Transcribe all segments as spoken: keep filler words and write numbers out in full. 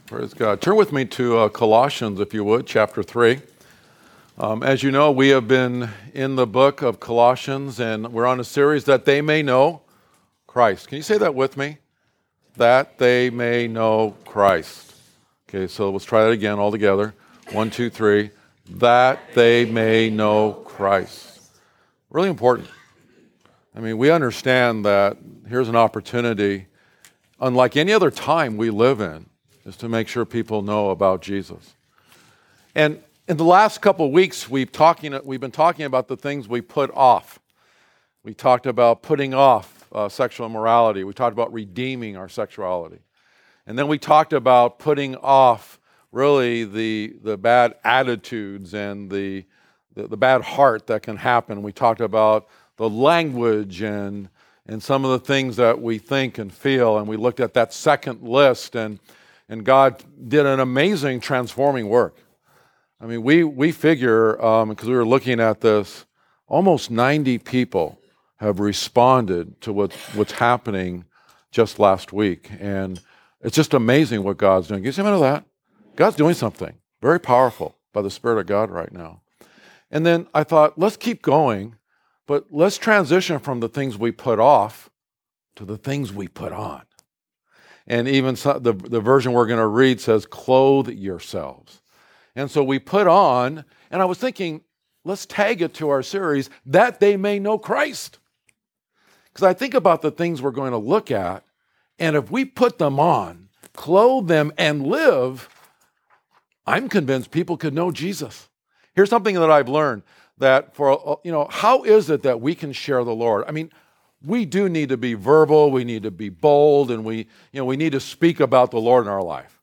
Praise God. Turn with me to uh, Colossians, if you would, chapter three. Um, as you know, we have been in the book of Colossians, and we're on a series that they may know Christ. Can you say that with me? That they may know Christ. Okay, so let's try that again all together. One, two, three. That they may know Christ. Really important. I mean, we understand that here's an opportunity, unlike any other time we live in, is to make sure people know about Jesus. And in the last couple of weeks, we've, talking, we've been talking about the things we put off. We talked about putting off uh, sexual immorality. We talked about redeeming our sexuality. And then we talked about putting off really the, the bad attitudes and the, the, the bad heart that can happen. We talked about the language and, and some of the things that we think and feel. And we looked at that second list, and And God did an amazing transforming work. I mean, we we figure, um, because we were looking at this, almost ninety people have responded to what, what's happening just last week. And it's just amazing what God's doing. Can you see a minute of that? God's doing something very powerful by the Spirit of God right now. And then I thought, let's keep going, but let's transition from the things we put off to the things we put on. And even so, the, the version we're going to read says, clothe yourselves. And so we put on, and I was thinking, let's tag it to our series, that they may know Christ. Because I think about the things we're going to look at, and if we put them on, clothe them, and live, I'm convinced people could know Jesus. Here's something that I've learned, that for, you know, how is it that we can share the Lord? I mean, we do need to be verbal, we need to be bold, and we, you know, we need to speak about the Lord in our life.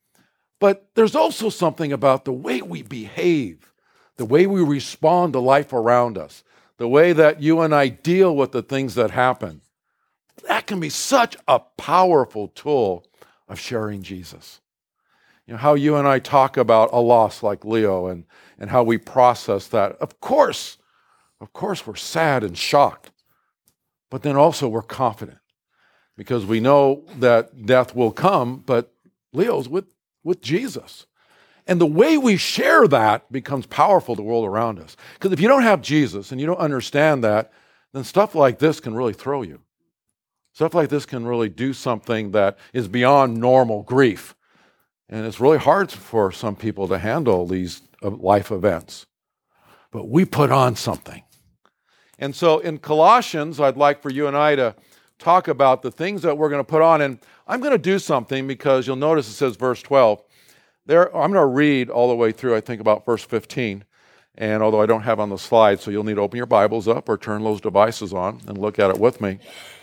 But there's also something about the way we behave, the way we respond to life around us, the way that you and I deal with the things that happen. That can be such a powerful tool of sharing Jesus. You know, how you and I talk about a loss like Leo and, and how we process that. Of course, of course we're sad and shocked. But then also we're confident because we know that death will come, but Leo's with, with Jesus. And the way we share that becomes powerful to the world around us. Because if you don't have Jesus and you don't understand that, then stuff like this can really throw you. Stuff like this can really do something that is beyond normal grief. And it's really hard for some people to handle these life events. But we put on something. And so in Colossians, I'd like for you and I to talk about the things that we're going to put on. And I'm going to do something because you'll notice it says verse twelve. There, I'm going to read all the way through, I think, about verse fifteen. And although I don't have on the slide, so you'll need to open your Bibles up or turn those devices on and look at it with me.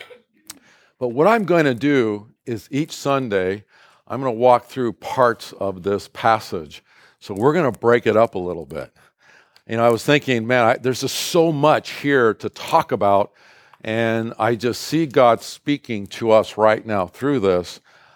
But what I'm going to do is each Sunday, I'm going to walk through parts of this passage. So we're going to break it up a little bit. You know, I was thinking, man, I, there's just so much here to talk about, and I just see God speaking to us right now through this.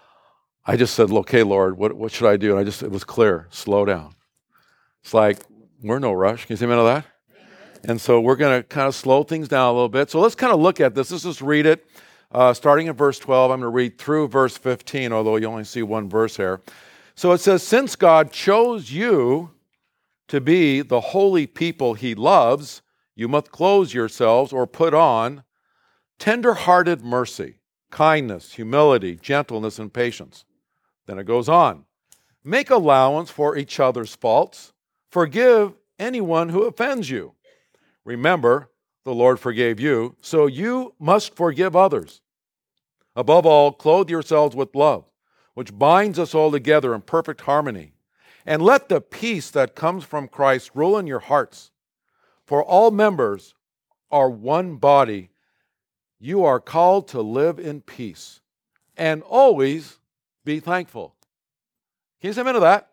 I just said, okay, Lord, what, what should I do? And I just, it was clear, slow down. It's like, we're no rush. Can you see a minute of that? And so we're going to kind of slow things down a little bit. So let's kind of look at this. Let's just read it. Uh, starting at verse twelve, I'm going to read through verse fifteen, although you only see one verse here. So it says, since God chose you to be the holy people he loves, you must clothe yourselves or put on tender-hearted mercy, kindness, humility, gentleness, and patience. Then it goes on. Make allowance for each other's faults. Forgive anyone who offends you. Remember, the Lord forgave you, so you must forgive others. Above all, clothe yourselves with love, which binds us all together in perfect harmony. And let the peace that comes from Christ rule in your hearts. For all members are one body. You are called to live in peace and always be thankful. Can you say amen to that?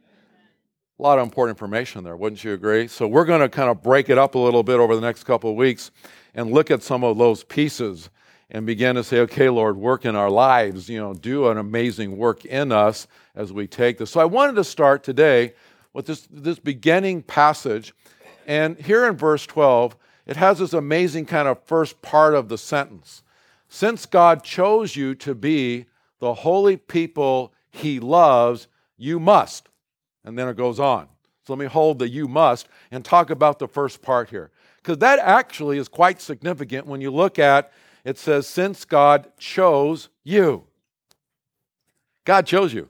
A lot of important information there, wouldn't you agree? So we're going to kind of break it up a little bit over the next couple of weeks and look at some of those pieces and begin to say, okay, Lord, work in our lives, you know, do an amazing work in us as we take this. So I wanted to start today with this, this beginning passage. And here in verse twelve, it has this amazing kind of first part of the sentence. Since God chose you to be the holy people he loves, you must. And then it goes on. So let me hold the you must and talk about the first part here. Because that actually is quite significant when you look at, it says, since God chose you. God chose you.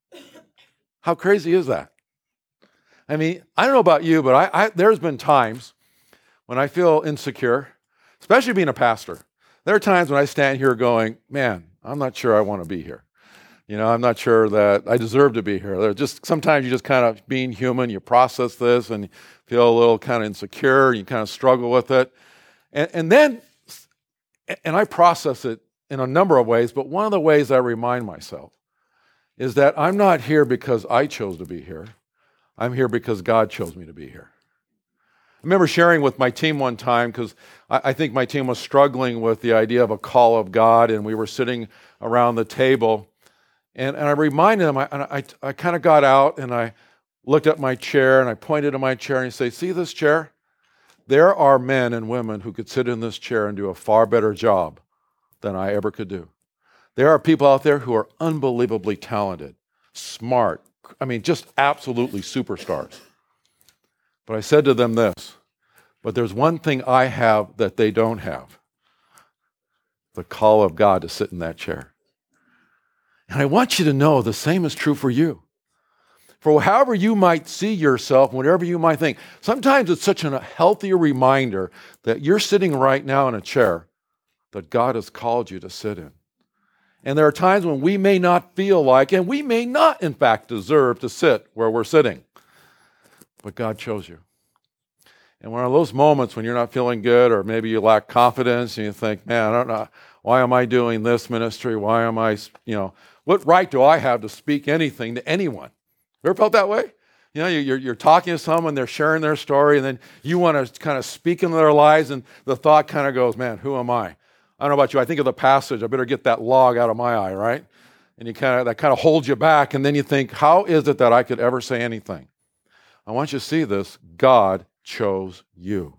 How crazy is that? I mean, I don't know about you, but I, I, there's been times when I feel insecure, especially being a pastor. There are times when I stand here going, man, I'm not sure I want to be here. You know, I'm not sure that I deserve to be here. There just sometimes you just kind of, being human, you process this and you feel a little kind of insecure, and you kind of struggle with it. And, and then, and I process it in a number of ways, but one of the ways I remind myself is that I'm not here because I chose to be here. I'm here because God chose me to be here. I remember sharing with my team one time, because I, I think my team was struggling with the idea of a call of God, and we were sitting around the table, and, and I reminded them, I, I, I kind of got out, and I looked at my chair, and I pointed to my chair, and I say, see this chair? There are men and women who could sit in this chair and do a far better job than I ever could do. There are people out there who are unbelievably talented, smart, I mean, just absolutely superstars. But I said to them this, but there's one thing I have that they don't have, the call of God to sit in that chair. And I want you to know the same is true for you. For however you might see yourself, whatever you might think, sometimes it's such a healthy reminder that you're sitting right now in a chair that God has called you to sit in. And there are times when we may not feel like, and we may not, in fact, deserve to sit where we're sitting. But God chose you. And one of those moments when you're not feeling good, or maybe you lack confidence, and you think, man, I don't know, why am I doing this ministry? Why am I, you know, what right do I have to speak anything to anyone? You ever felt that way? You know, you're, you're talking to someone, they're sharing their story, and then you want to kind of speak into their lives, and the thought kind of goes, man, who am I? I don't know about you. I think of the passage, I better get that log out of my eye, right? And you kind of that kind of holds you back, and then you think, how is it that I could ever say anything? I want you to see this. God chose you.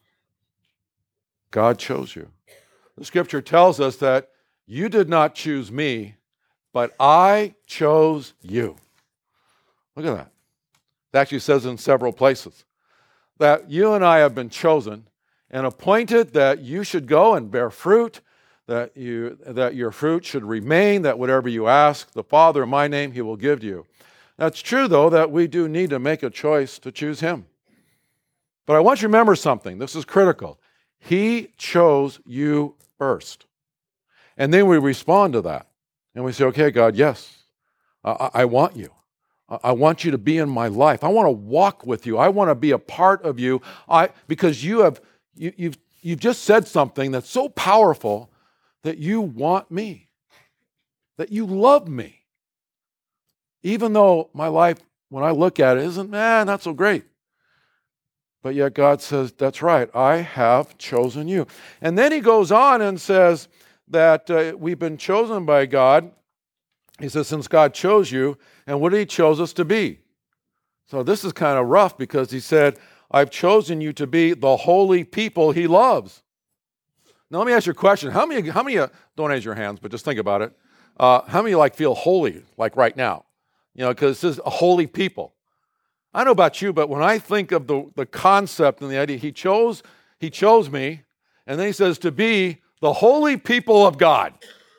God chose you. The scripture tells us that you did not choose me, but I chose you. Look at that. It actually says in several places that you and I have been chosen and appointed that you should go and bear fruit, that you that your fruit should remain, that whatever you ask the Father in my name, he will give to you. That's true, though, that we do need to make a choice to choose him. But I want you to remember something. This is critical. He chose you first. And then we respond to that. And we say, okay, God, yes, I, I want you. I want you to be in my life. I want to walk with you. I want to be a part of you. I because you have you, you've you've just said something that's so powerful that you want me, that you love me, even though my life, when I look at it, isn't man not so great. But yet God says, that's right. I have chosen you. And then he goes on and says that uh, we've been chosen by God. He says, since God chose you, and what did he chose us to be? So this is kind of rough because he said, I've chosen you to be the holy people he loves. Now let me ask you a question. How many, how many, uh, don't raise your hands, but just think about it. Uh, how many like feel holy like right now? You know, because it says a holy people. I don't know about you, but when I think of the, the concept and the idea, he chose, he chose me, and then he says to be the holy people of God.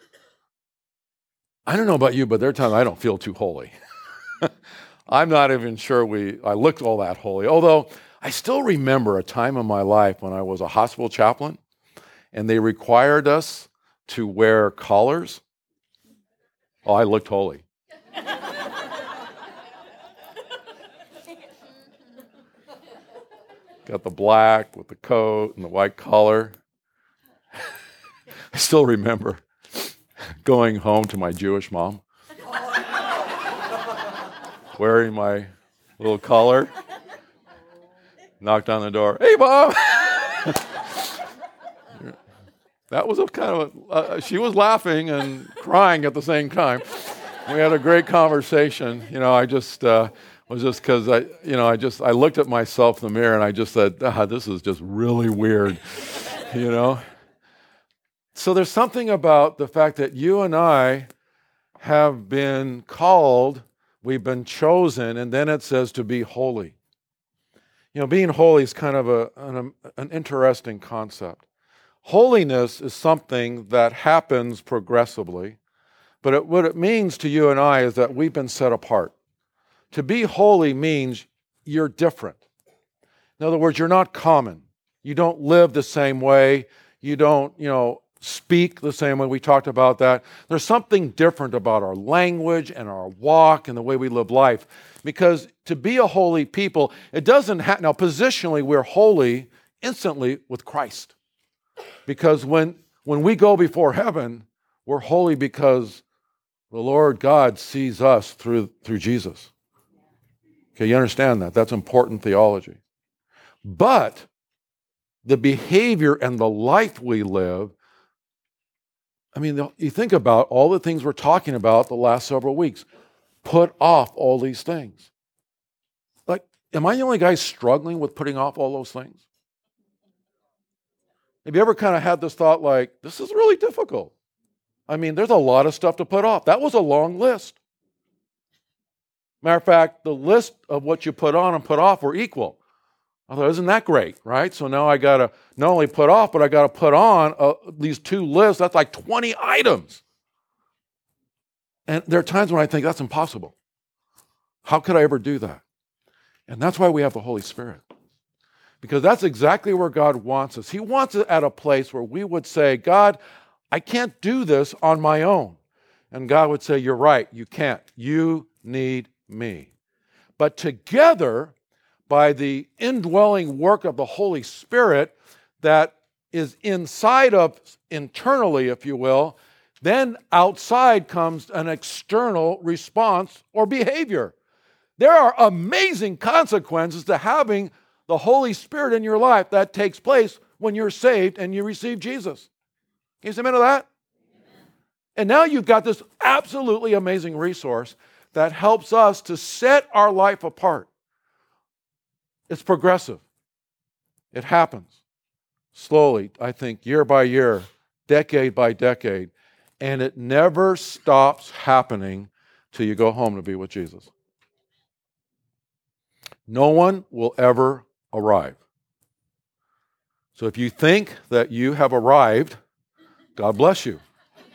I don't know about you, but there are times I don't feel too holy. I'm not even sure we I looked all that holy. Although I still remember a time in my life when I was a hospital chaplain and they required us to wear collars. Oh, I looked holy. Got the black with the coat and the white collar. I still remember going home to my Jewish mom, wearing my little collar, knocked on the door. Hey, Mom! That was a kind of, a, uh, she was laughing and crying at the same time. We had a great conversation. You know, I just uh, was just because I, you know, I just, I looked at myself in the mirror and I just said, ah, this is just really weird, you know? So there's something about the fact that you and I have been called, we've been chosen, and then it says to be holy. You know, being holy is kind of a, an, an interesting concept. Holiness is something that happens progressively, but it, what it means to you and I is that we've been set apart. To be holy means you're different. In other words, you're not common. You don't live the same way. You don't, you know, speak the same way. We talked about that. There's something different about our language and our walk and the way we live life. Because to be a holy people, it doesn't have, now positionally we're holy instantly with Christ. Because when, when we go before heaven, we're holy because the Lord God sees us through, through Jesus. Okay, you understand that? That's important theology. But the behavior and the life we live, I mean, you think about all the things we're talking about the last several weeks. Put off all these things. Like, am I the only guy struggling with putting off all those things? Have you ever kind of had this thought like, this is really difficult? I mean, there's a lot of stuff to put off. That was a long list. Matter of fact, the list of what you put on and put off were equal. I thought, isn't that great, right? So now I got to not only put off, but I got to put on uh, these two lists. That's like twenty items. And there are times when I think that's impossible. How could I ever do that? And that's why we have the Holy Spirit. Because that's exactly where God wants us. He wants it at a place where we would say, God, I can't do this on my own. And God would say, you're right, you can't. You need me. But together, by the indwelling work of the Holy Spirit that is inside of internally, if you will, then outside comes an external response or behavior. There are amazing consequences to having the Holy Spirit in your life that takes place when you're saved and you receive Jesus. Can you say amen to that? And now you've got this absolutely amazing resource that helps us to set our life apart. It's progressive. It happens slowly, I think, year by year, decade by decade, and it never stops happening till you go home to be with Jesus. No one will ever arrive. So if you think that you have arrived, God bless you.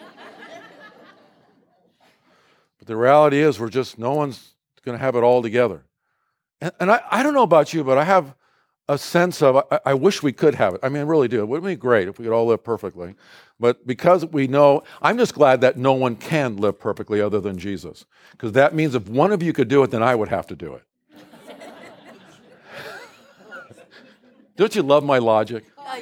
But the reality is we're just, no one's going to have it all together. And, and I, I don't know about you, but I have a sense of, I, I wish we could have it. I mean, I really do. It would be great if we could all live perfectly. But because we know, I'm just glad that no one can live perfectly other than Jesus. Because that means if one of you could do it, then I would have to do it. Don't you love my logic?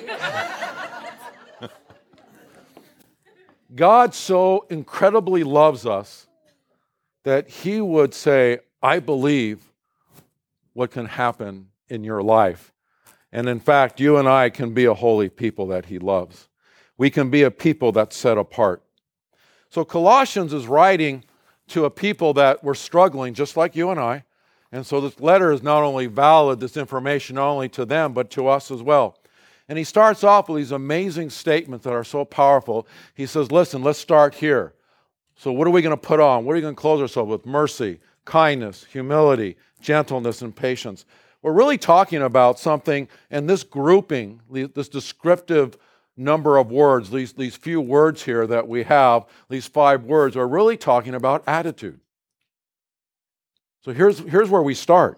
God so incredibly loves us that he would say, I believe what can happen in your life. And in fact, you and I can be a holy people that he loves. We can be a people that's set apart. So Colossians is writing to a people that were struggling just like you and I. And so this letter is not only valid, this information, not only to them, but to us as well. And he starts off with these amazing statements that are so powerful. He says, listen, let's start here. So what are we going to put on? What are we going to clothe ourselves with? Mercy, kindness, humility, gentleness, and patience. We're really talking about something, and this grouping, this descriptive number of words, these, these few words here that we have, these five words, are really talking about attitude. So here's, here's where we start.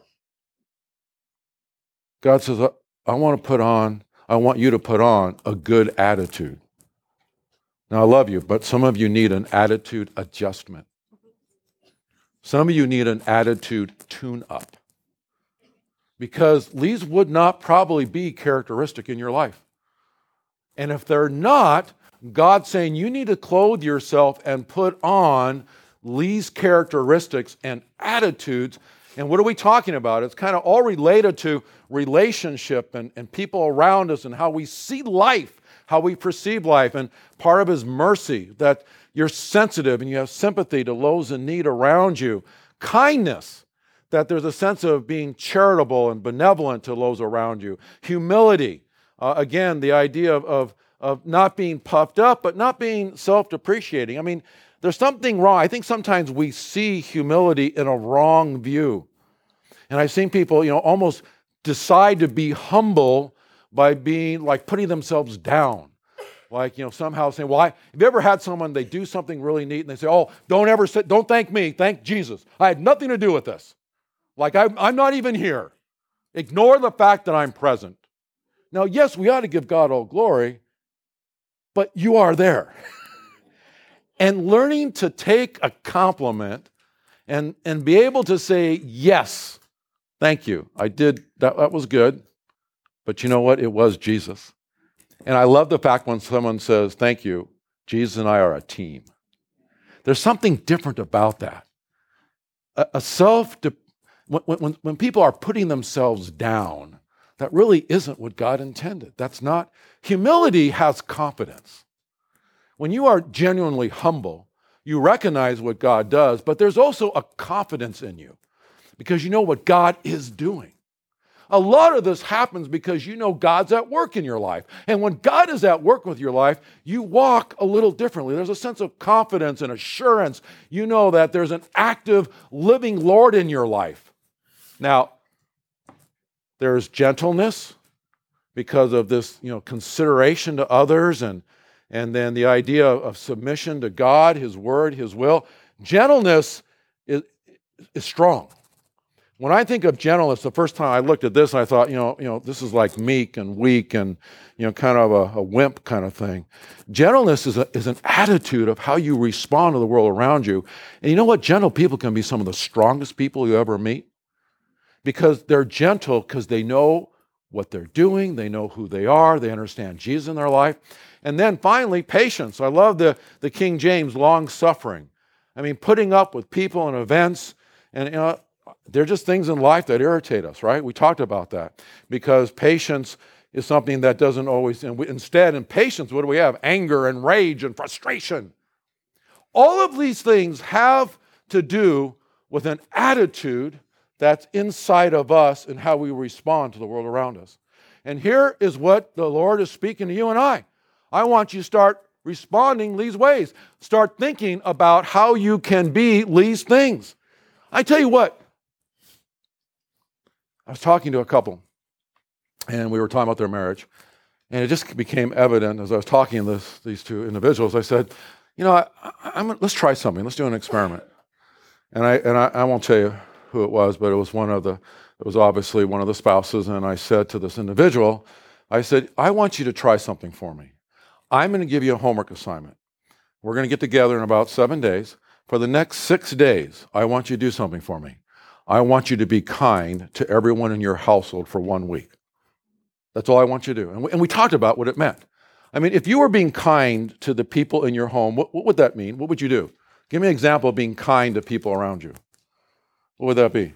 God says, I want to put on, I want you to put on a good attitude. Now, I love you, but some of you need an attitude adjustment. Some of you need an attitude tune-up. Because these would not probably be characteristic in your life. And if they're not, God's saying you need to clothe yourself and put on these characteristics and attitudes. And what are we talking about? It's kind of all related to relationship and, and people around us and how we see life, how we perceive life. And part of his mercy, that you're sensitive and you have sympathy to those in need around you. Kindness, that there's a sense of being charitable and benevolent to those around you. Humility, uh, again, the idea of, of, of not being puffed up, but not being self-depreciating. I mean, There's something wrong. I think sometimes we see humility in a wrong view. And I've seen people, you know, almost decide to be humble by being like putting themselves down. Like, you know, somehow saying, well, I, have you ever had someone, they do something really neat and they say, oh, don't ever say, don't thank me, thank Jesus. I had nothing to do with this. Like, I, I'm not even here. Ignore the fact that I'm present. Now, yes, we ought to give God all glory, but you are there. And learning to take a compliment and, and be able to say, yes, thank you. I did, that, that was good. But you know what? It was Jesus. And I love the fact when someone says, thank you, Jesus and I are a team. There's something different about that. A, a self, when, when, when people are putting themselves down, that really isn't what God intended. That's not, humility has confidence. When you are genuinely humble, you recognize what God does, but there's also a confidence in you because you know what God is doing. A lot of this happens because you know God's at work in your life. And when God is at work with your life, you walk a little differently. There's a sense of confidence and assurance. You know that there's an active, living Lord in your life. Now, there's gentleness because of this, you know, consideration to others and, and then the idea of submission to God, His Word, His will. Gentleness is, is strong. When I think of gentleness, the first time I looked at this, I thought, you know, you know, this is like meek and weak and, you know, kind of a, a wimp kind of thing. Gentleness is, a, is an attitude of how you respond to the world around you. And you know what? Gentle people can be some of the strongest people you ever meet because they're gentle because they know what they're doing. They know who they are. They understand Jesus in their life. And then finally, patience. I love the, the King James, long suffering. I mean, putting up with people and events and, you know, they're just things in life that irritate us, right? We talked about that because patience is something that doesn't always, and we, instead in patience, what do we have? Anger and rage and frustration. All of these things have to do with an attitude that's inside of us and how we respond to the world around us. And here is what the Lord is speaking to you and I. I want you to start responding these ways. Start thinking about how you can be these things. I tell you what, I was talking to a couple, and we were talking about their marriage, and it just became evident as I was talking to this, these two individuals. I said, you know, I, I'm, let's try something. Let's do an experiment. And I and I, I won't tell you who it was, but it was one of the, it was obviously one of the spouses, and I said to this individual, I said, I want you to try something for me. I'm going to give you a homework assignment. We're going to get together in about seven days. For the next six days, I want you to do something for me. I want you to be kind to everyone in your household for one week. That's all I want you to do. And we, and we talked about what it meant. I mean, if you were being kind to the people in your home, what, what would that mean? What would you do? Give me an example of being kind to people around you. What would that be?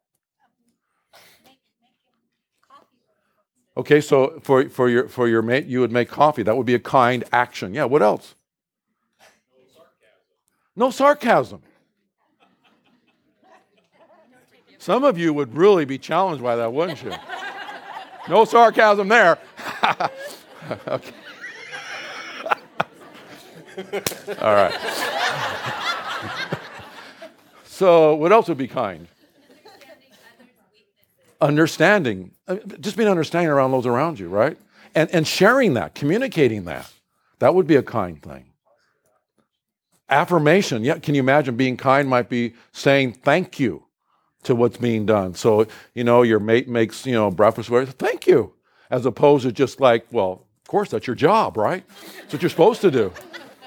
Okay, so for, for your for your mate, you would make coffee. That would be a kind action. Yeah, what else? No sarcasm. Some of you would really be challenged by that, wouldn't you? No sarcasm there. Okay. All right. So what else would be kind? Understanding. Just being understanding around those around you, right? And, and sharing that, communicating that. That would be a kind thing. Affirmation. Yeah, can you imagine being kind might be saying thank you to what's being done. So, you know, your mate makes, you know, breakfast, thank you. As opposed to just like, well, of course, that's your job, right? That's what you're supposed to do.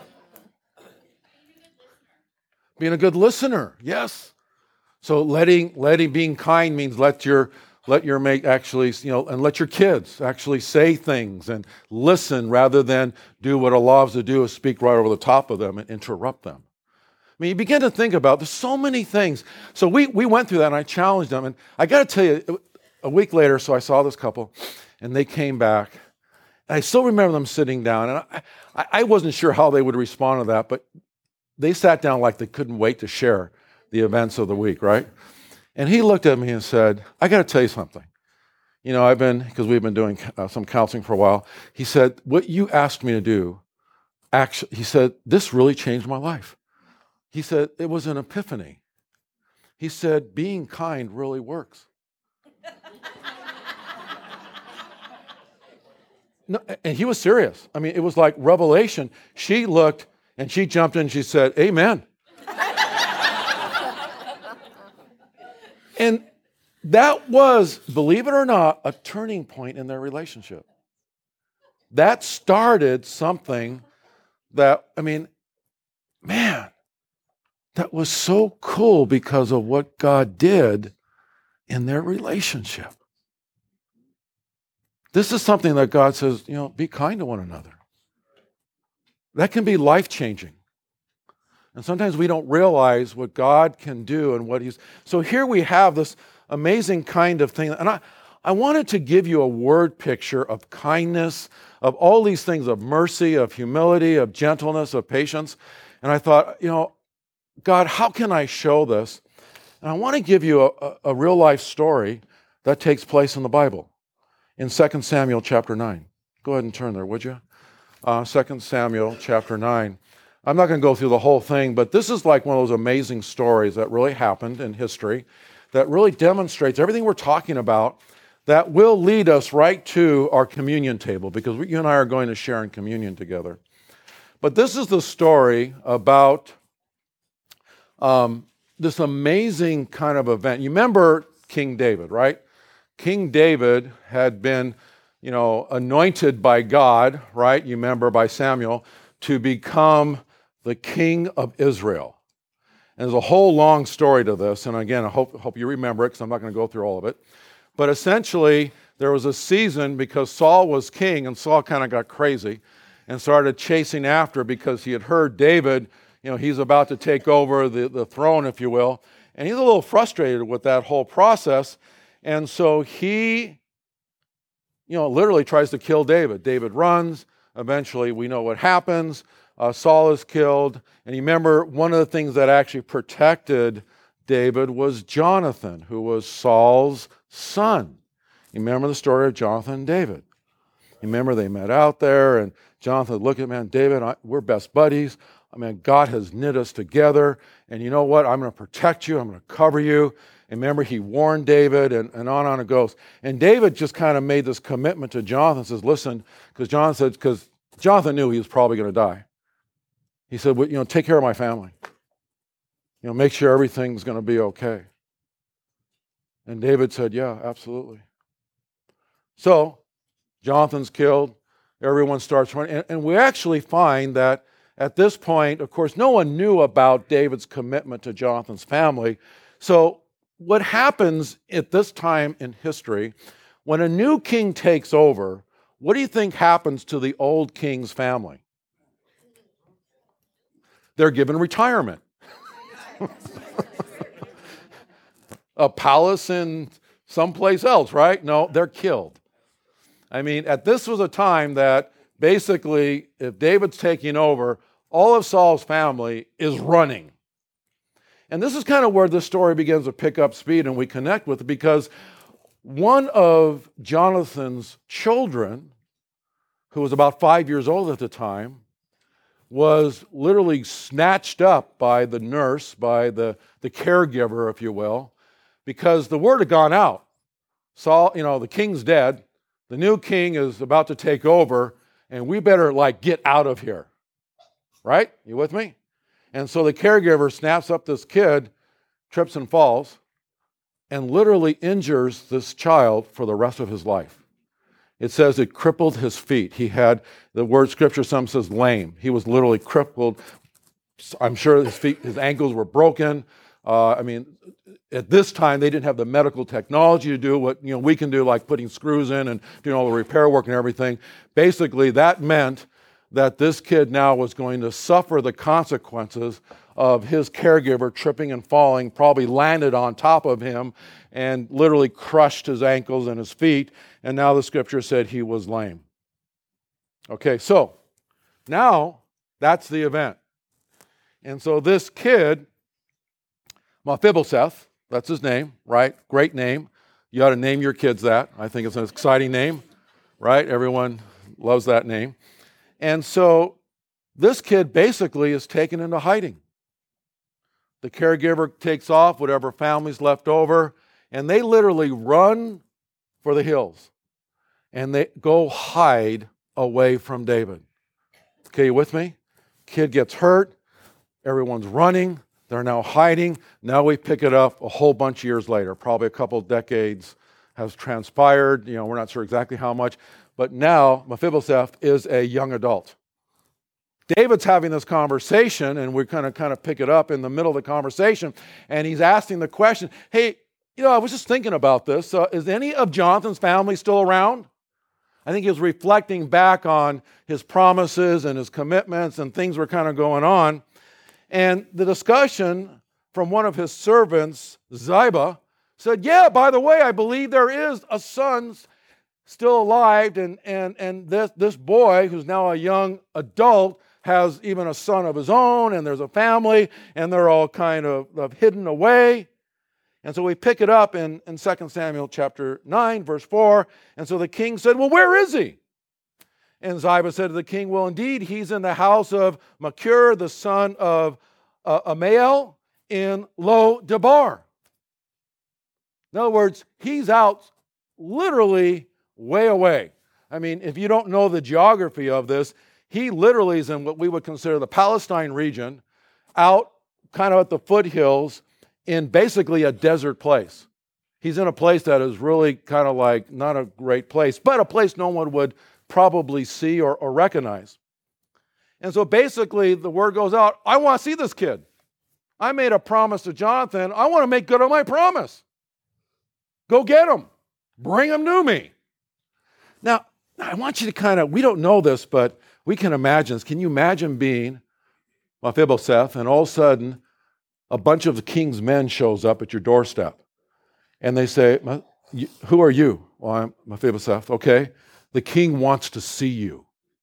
Being a good listener, yes. So letting, letting, being kind means let your, let your mate actually, you know, and let your kids actually say things and listen rather than do what Allah loves to do is speak right over the top of them and interrupt them. I mean, you begin to think about, there's so many things. So we we went through that, and I challenged them. And I got to tell you, a week later, so I saw this couple, and they came back. And I still remember them sitting down. And I, I wasn't sure how they would respond to that, but they sat down like they couldn't wait to share the events of the week, right? And he looked at me and said, I got to tell you something. You know, I've been, because we've been doing uh, some counseling for a while. He said, what you asked me to do, actually, he said, this really changed my life. He said, it was an epiphany. He said, being kind really works. No, and he was serious. I mean, it was like revelation. She looked and she jumped in and she said, amen. And that was, believe it or not, a turning point in their relationship. That started something that, I mean, man, that was so cool because of what God did in their relationship. This is something that God says, you know, be kind to one another. That can be life-changing. And sometimes we don't realize what God can do and what He's... So here we have this amazing kind of thing. And I, I wanted to give you a word picture of kindness, of all these things, of mercy, of humility, of gentleness, of patience. And I thought, you know, God, how can I show this? And I want to give you a, a, a real-life story that takes place in the Bible, in Second Samuel chapter nine. Go ahead and turn there, would you? Uh, Second Samuel chapter nine. I'm not going to go through the whole thing, but this is like one of those amazing stories that really happened in history that really demonstrates everything we're talking about that will lead us right to our communion table, because you and I are going to share in communion together. But this is the story about um, this amazing kind of event. You remember King David, right? King David had been, you know, anointed by God, right? You remember by Samuel, to become the king of Israel. And there's a whole long story to this. And again, I hope, hope you remember it, because I'm not going to go through all of it. But essentially, there was a season because Saul was king, and Saul kind of got crazy and started chasing after, because he had heard David, you know, he's about to take over the, the throne, if you will. And he's a little frustrated with that whole process. And so he, you know, literally tries to kill David. David runs. Eventually, we know what happens. Uh, Saul is killed. And you remember, one of the things that actually protected David was Jonathan, who was Saul's son. You remember the story of Jonathan and David. You remember they met out there, and Jonathan looked at, man, David, I, we're best buddies. I mean, God has knit us together. And you know what? I'm going to protect you. I'm going to cover you. And remember, he warned David, and, and on and on it goes. And David just kind of made this commitment to Jonathan, says, listen, because Jonathan said, because Jonathan knew he was probably going to die. He said, well, you know, take care of my family. You know, make sure everything's going to be okay. And David said, yeah, absolutely. So, Jonathan's killed. Everyone starts running. And, and we actually find that at this point, of course, no one knew about David's commitment to Jonathan's family. So, what happens at this time in history, when a new king takes over, what do you think happens to the old king's family? They're given retirement. A palace in someplace else, right? No, they're killed. I mean, at this was a time that basically, if David's taking over, all of Saul's family is running. And this is kind of where this story begins to pick up speed, and we connect with it, because one of Jonathan's children, who was about five years old at the time, was literally snatched up by the nurse, by the, the caregiver, if you will, because the word had gone out. Saul, you know, the king's dead, the new king is about to take over, and we better, like, get out of here. Right? You with me? And so the caregiver snaps up this kid, trips and falls, and literally injures this child for the rest of his life. It says it crippled his feet. He had, the word scripture some says lame. He was literally crippled. I'm sure his feet, his ankles were broken. Uh, I mean, at this time, they didn't have the medical technology to do what, you know, we can do, like putting screws in and doing all the repair work and everything. Basically, that meant that this kid now was going to suffer the consequences of his caregiver tripping and falling, probably landed on top of him and literally crushed his ankles and his feet. And now the scripture said he was lame. Okay, so now that's the event. And so this kid, Mephibosheth, that's his name, right? Great name. You ought to name your kids that. I think it's an exciting name, right? Everyone loves that name. And so this kid basically is taken into hiding. The caregiver takes off, whatever family's left over, and they literally run for the hills. And they go hide away from David. Okay, you with me? Kid gets hurt. Everyone's running. They're now hiding. Now we pick it up a whole bunch of years later. Probably a couple decades has transpired. You know, we're not sure exactly how much. But now Mephibosheth is a young adult. David's having this conversation, and we kind of kind of pick it up in the middle of the conversation, and he's asking the question, hey, you know, I was just thinking about this. Uh, is any of Jonathan's family still around? I think he was reflecting back on his promises and his commitments, and things were kind of going on. And the discussion from one of his servants, Ziba, said, yeah, by the way, I believe there is a son still alive, and, and, and this, this boy, who's now a young adult, has even a son of his own, and there's a family, and they're all kind of, of hidden away. And so we pick it up in, in Second Samuel chapter nine, verse four. And so the king said, well, where is he? And Ziba said to the king, well, indeed, he's in the house of Machir, the son of uh, Amiel, in Lo Debar. In other words, he's out literally way away. I mean, if you don't know the geography of this, he literally is in what we would consider the Palestine region, out kind of at the foothills in basically a desert place. He's in a place that is really kind of like not a great place, but a place no one would probably see or, or recognize. And so basically the word goes out, I want to see this kid. I made a promise to Jonathan. I want to make good on my promise. Go get him. Bring him to me. Now, I want you to kind of, we don't know this, but we can imagine this. Can you imagine being Mephibosheth, and all of a sudden a bunch of the king's men shows up at your doorstep, and they say, who are you? Well, I'm Mephibosheth. Okay. The king wants to see you.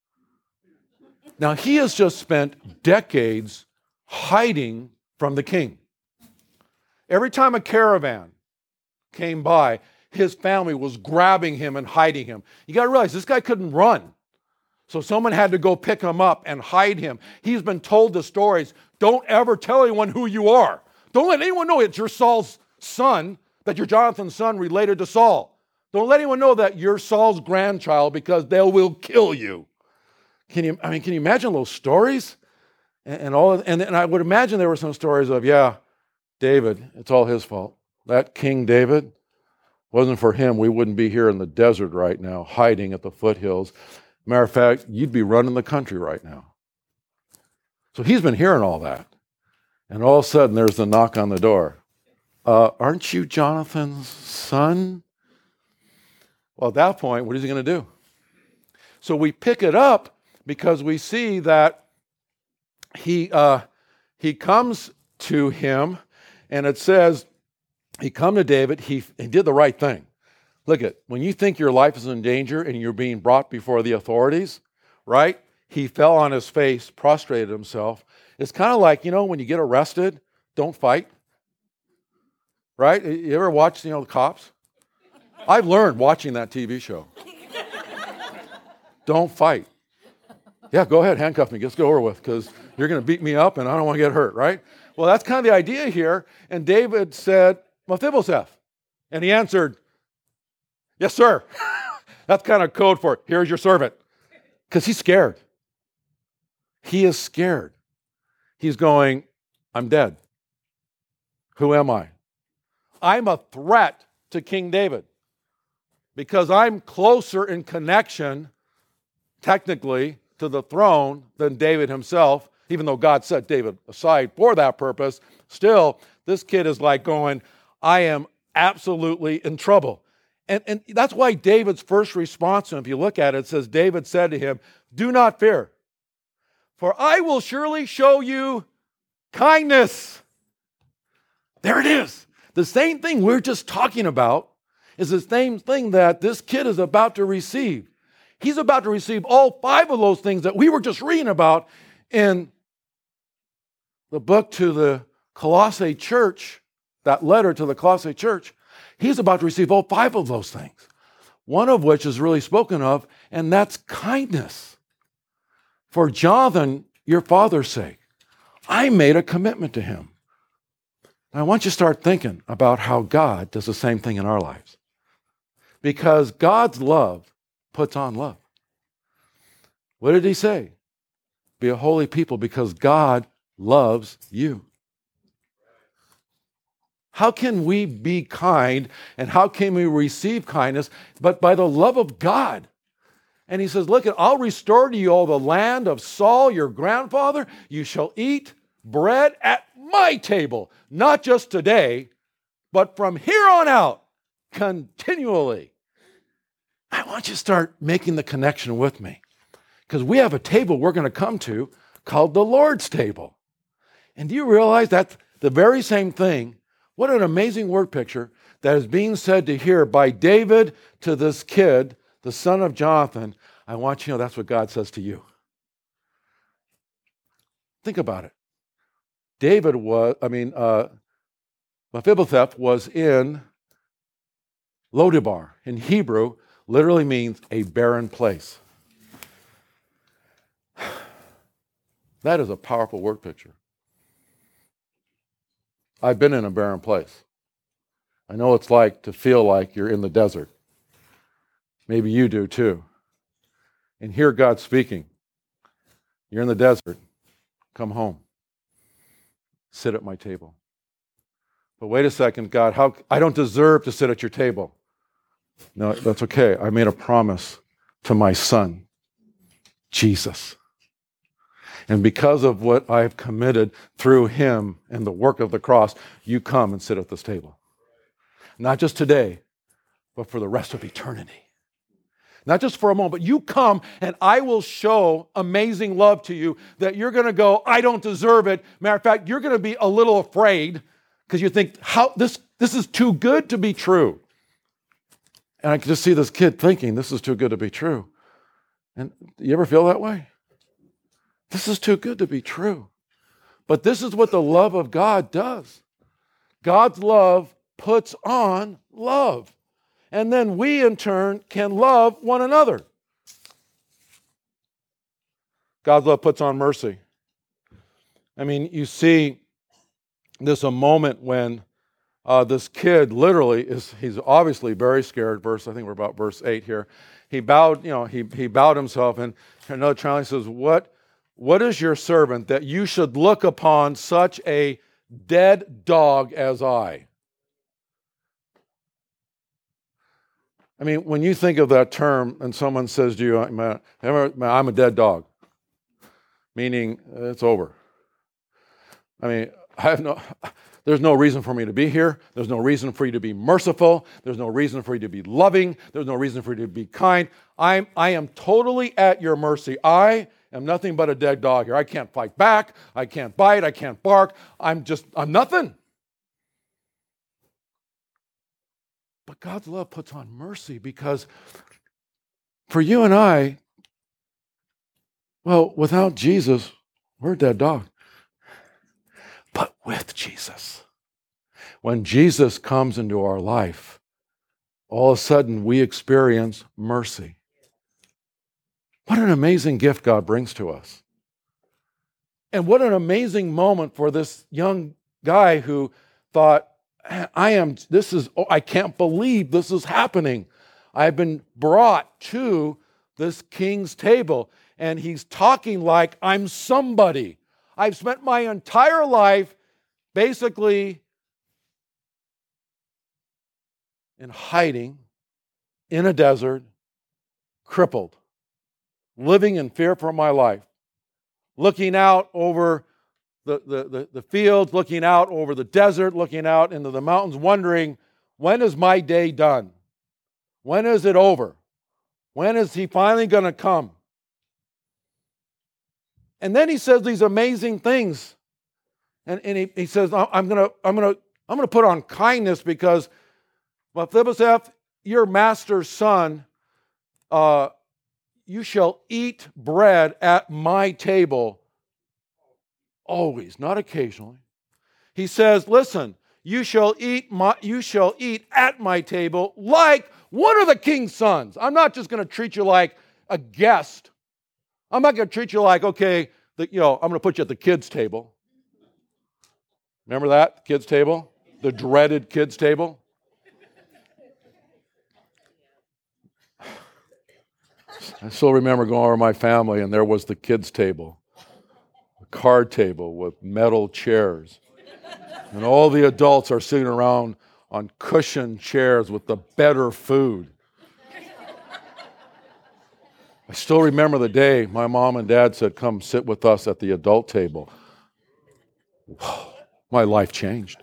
Now, he has just spent decades hiding from the king. Every time a caravan came by, his family was grabbing him and hiding him. You got to realize this guy couldn't run. So someone had to go pick him up and hide him. He's been told the stories. Don't ever tell anyone who you are. Don't let anyone know it's your Saul's son, that you're Jonathan's son related to Saul. Don't let anyone know that you're Saul's grandchild, because they will kill you. Can you, I mean, can you imagine those stories? And, and all, and, and I would imagine there were some stories of, yeah, David, it's all his fault. That King David, wasn't for him, we wouldn't be here in the desert right now, hiding at the foothills. Matter of fact, you'd be running the country right now. So he's been hearing all that. And all of a sudden, there's the knock on the door. Uh, aren't you Jonathan's son? Well, at that point, what is he going to do? So we pick it up because we see that he, uh, he comes to him, and it says, he come to David, he, he did the right thing. Look at, when you think your life is in danger and you're being brought before the authorities, right? He fell on his face, prostrated himself. It's kind of like, you know, when you get arrested, don't fight. Right? You ever watch, you know, the Cops? I've learned watching that T V show. Don't fight. Yeah, go ahead, handcuff me, let's go over with, because you're going to beat me up and I don't want to get hurt, right? Well, that's kind of the idea here. And David said, Mephibosheth. And he answered, yes, sir. That's kind of code for, here's your servant. Because he's scared. He is scared. He's going, I'm dead. Who am I? I'm a threat to King David. Because I'm closer in connection, technically, to the throne than David himself. Even though God set David aside for that purpose, still, this kid is like going, I am absolutely in trouble. And, and that's why David's first response to him, if you look at it, it says, David said to him, do not fear, for I will surely show you kindness. There it is. The same thing we're just talking about is the same thing that this kid is about to receive. He's about to receive all five of those things that we were just reading about in the book to the Colossae church, that letter to the Colossae church. He's about to receive all five of those things, one of which is really spoken of, and that's kindness. For Jonathan, your father's sake, I made a commitment to him. I want you to start thinking about how God does the same thing in our lives. Because God's love puts on love. What did he say? Be a holy people because God loves you. How can we be kind and how can we receive kindness but by the love of God? And he says, look, I'll restore to you all the land of Saul, your grandfather. You shall eat bread at my table, not just today, but from here on out, continually. I want you to start making the connection with me because we have a table we're going to come to called the Lord's table. And do you realize that's the very same thing? What an amazing word picture that is being said to here by David to this kid, the son of Jonathan. I want you to know that's what God says to you. Think about it. David was, I mean, uh, Mephibosheth was in Lodebar. In Hebrew, literally means a barren place. That is a powerful word picture. I've been in a barren place. I know what it's like to feel like you're in the desert. Maybe you do too. And hear God speaking. You're in the desert. Come home. Sit at my table. But wait a second, God, how I don't deserve to sit at your table. No, that's okay. I made a promise to my son, Jesus. And because of what I've committed through him and the work of the cross, you come and sit at this table. Not just today, but for the rest of eternity. Not just for a moment, but you come and I will show amazing love to you that you're going to go, I don't deserve it. Matter of fact, you're going to be a little afraid because you think, how this, this is too good to be true. And I can just see this kid thinking, this is too good to be true. And you ever feel that way? This is too good to be true. But this is what the love of God does. God's love puts on love. And then we, in turn, can love one another. God's love puts on mercy. I mean, you see this a moment when uh, this kid literally is, he's obviously very scared. Verse, I think we're about verse eight here. He bowed, you know, he, he bowed himself, and another translation says, what, what is your servant that you should look upon such a dead dog as I? I mean, when you think of that term and someone says to you, I'm a, I'm a dead dog, meaning it's over. I mean, I have no, there's no reason for me to be here. There's no reason for you to be merciful. There's no reason for you to be loving. There's no reason for you to be kind. I'm, I am totally at your mercy. I am nothing but a dead dog here. I can't fight back. I can't bite. I can't bark. I'm just, I'm nothing. But God's love puts on mercy because for you and I, well, without Jesus, we're a dead dog. But with Jesus, when Jesus comes into our life, all of a sudden we experience mercy. What an amazing gift God brings to us. And what an amazing moment for this young guy who thought, I am, this is, oh, I can't believe this is happening. I've been brought to this king's table, and he's talking like I'm somebody. I've spent my entire life basically in hiding in a desert, crippled, living in fear for my life, looking out over The, the, the, the fields, looking out over the desert, looking out into the mountains, wondering, when is my day done? When is it over? When is he finally going to come? And then he says these amazing things. And, and he, he says, I'm going to I'm going to I'm going to put on kindness because Mephibosheth, your master's son, uh, you shall eat bread at my table. Always, not occasionally. He says, listen, you shall eat my, you shall eat at my table like one of the king's sons. I'm not just going to treat you like a guest. I'm not going to treat you like, okay, the, you know, I'm going to put you at the kids' table. Remember that kids' table? The dreaded kids' table? I still remember going over to my family, and there was the kids' table, a card table with metal chairs. And all the adults are sitting around on cushioned chairs with the better food. I still remember the day my mom and dad said, come sit with us at the adult table. My life changed.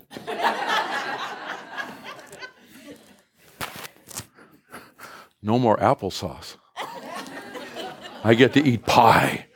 No more applesauce. I get to eat pie.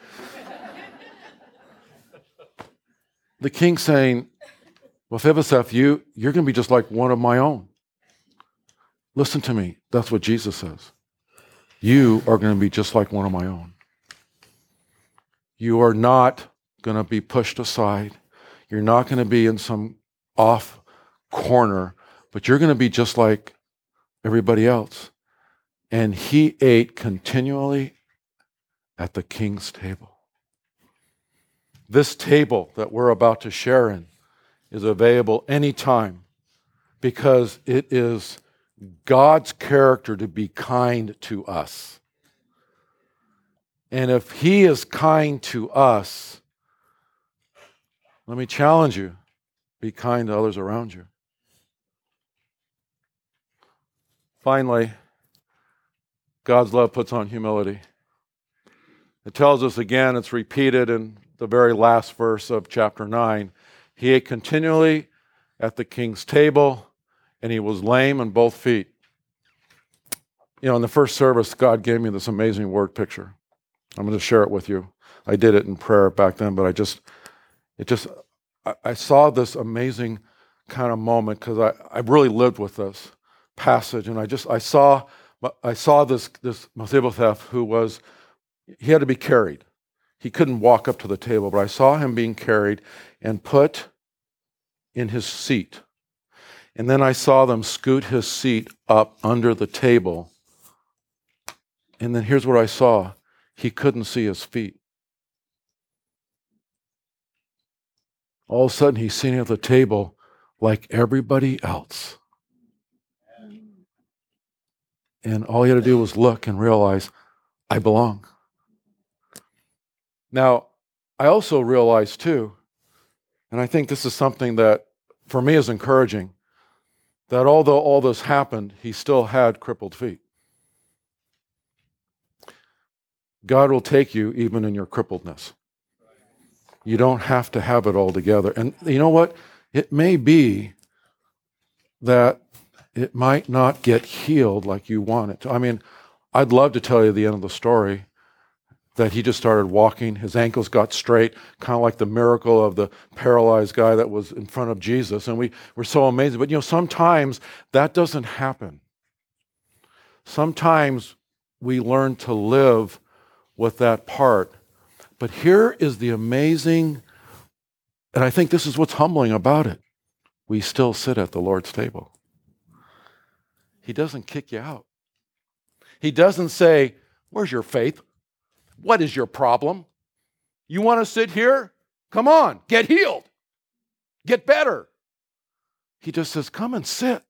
The king saying, Mephibosheth, you, you're going to be just like one of my own. Listen to me. That's what Jesus says. You are going to be just like one of my own. You are not going to be pushed aside. You're not going to be in some off corner, but you're going to be just like everybody else. And he ate continually at the king's table. This table that we're about to share in is available anytime because it is God's character to be kind to us. And if he is kind to us, let me challenge you, be kind to others around you. Finally, God's love puts on humility. It tells us again, it's repeated in the very last verse of chapter nine. He ate continually at the king's table, and he was lame in both feet. You know, in the first service, God gave me this amazing word picture. I'm going to share it with you. I did it in prayer back then, but I just, it just, I, I saw this amazing kind of moment because I, I really lived with this passage, and I just, I saw, I saw this, this Mephibosheth who was, he had to be carried. He couldn't walk up to the table, but I saw him being carried and put in his seat. And then I saw them scoot his seat up under the table. And then here's what I saw. He couldn't see his feet. All of a sudden, he's sitting at the table like everybody else. And all he had to do was look and realize, I belong. Now, I also realized too, and I think this is something that for me is encouraging, that although all this happened, he still had crippled feet. God will take you even in your crippledness. You don't have to have it all together. And you know what? It may be that it might not get healed like you want it to. I mean, I'd love to tell you the end of the story, that he just started walking, his ankles got straight, kind of like the miracle of the paralyzed guy that was in front of Jesus. And we were so amazed. But you know, sometimes that doesn't happen. Sometimes we learn to live with that part. But here is the amazing, and I think this is what's humbling about it. We still sit at the Lord's table. He doesn't kick you out. He doesn't say, where's your faith? What is your problem? You want to sit here? Come on, get healed. Get better. He just says, come and sit.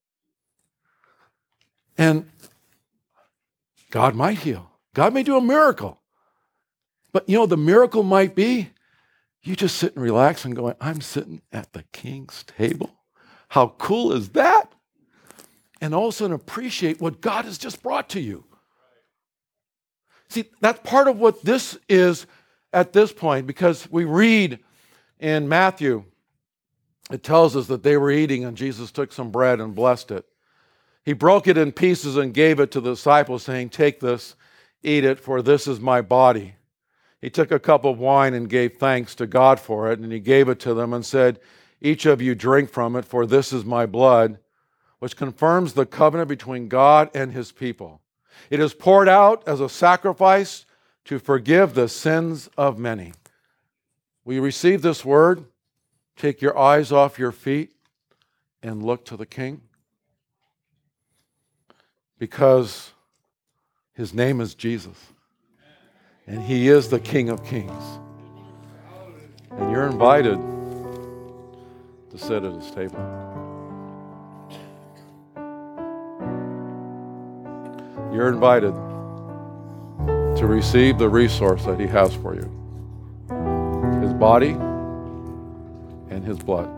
And God might heal. God may do a miracle. But you know, the miracle might be you just sit and relax and going, I'm sitting at the king's table. How cool is that? And also appreciate what God has just brought to you. See, that's part of what this is at this point, because we read in Matthew, it tells us that they were eating and Jesus took some bread and blessed it. He broke it in pieces and gave it to the disciples, saying, take this, eat it, for this is my body. He took a cup of wine and gave thanks to God for it, and he gave it to them and said, each of you drink from it, for this is my blood, which confirms the covenant between God and his people. It is poured out as a sacrifice to forgive the sins of many. Will you receive this word? Take your eyes off your feet and look to the King. Because his name is Jesus. And he is the King of Kings. And you're invited to sit at his table. You're invited to receive the resource that he has for you, his body and his blood.